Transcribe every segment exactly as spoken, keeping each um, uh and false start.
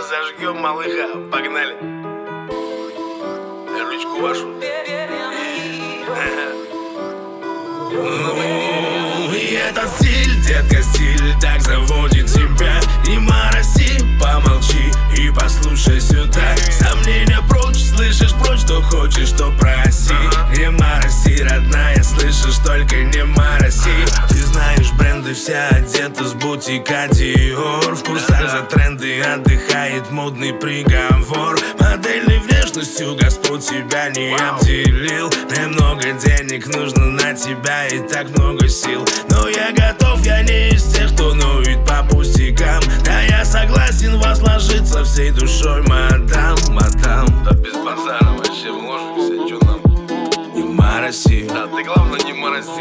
Зажгем, малыха, погнали. Ручку вашу. И этот стиль, детка, стиль так заводит тебя. Не мороси, помолчи и послушай сюда. Сомнения прочь, слышишь прочь, что хочешь, то проси. Не мороси, родная, слышишь, только не мороси. Ты знаешь, бренды вся одета с бутика Dior. В курсах за тренды отдыхает модный приговор. Модельной внешностью Господь тебя не обделил. Немного денег нужно на тебя и так много сил. Но я готов, я не из тех, кто ноет по пустякам. Да я согласен возложиться всей душой, мадам, мадам. Да без базара, вообще вложимся, чё нам? Не мороси. Да ты главное не мороси,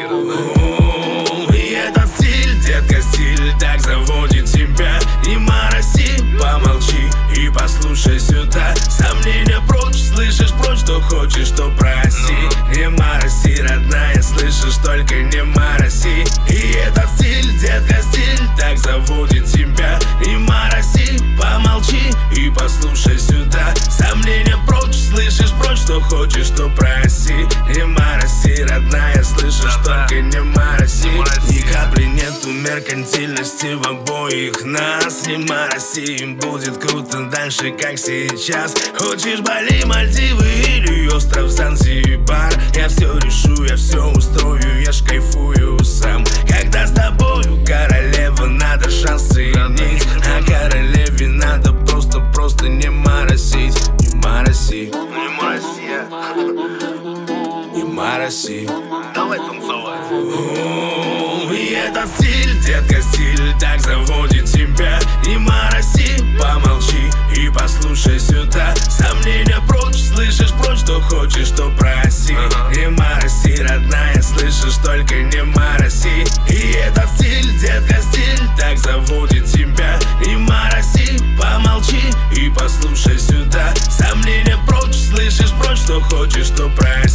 И этот стиль, детка, стиль так заводит тебя. Не мороси, помолчи и послушай сюда. Сомнения прочь, слышишь прочь, что хочешь, то проси. Не мороси, родная, слышишь, только не мороси. И этот стиль, детка, стиль так заводит тебя. Не мороси, помолчи и послушай сюда. Сомнения прочь, слышишь прочь, что хочешь, то проси. Не мороси, родная, слышишь, только не мороси. Ни капли нету меркантильности в обоих нас. Не мороси, им будет круто дальше, как сейчас. Хочешь Бали, Мальдивы или остров Занзибар? Я все решу, я все устрою, я ж кайфую сам. Когда с тобою, королева, надо шанс ценить. А королеве надо просто-просто не моросить. Не мороси, не мороси, не мороси. давай танцевать. И этот стиль, детка, стиль так заводит тебя. Не мороси, помолчи и послушай сюда. Сомнения прочь, слышишь прочь, что хочешь, то проси. Не мороси, родная, слышишь, только не мороси. И этот стиль, детка, стиль так заводит тебя. Не мороси, помолчи и послушай сюда. Сомнения прочь, слышишь прочь, что хочешь, то проси.